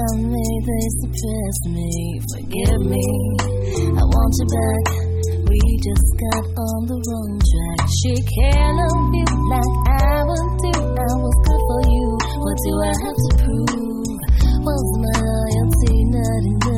around me, they suppress me. Forgive me, I want you back. We just got on the wrong track. She can't love you like I would do. I was good for you. What do I have to prove? Was my loyalty not enough?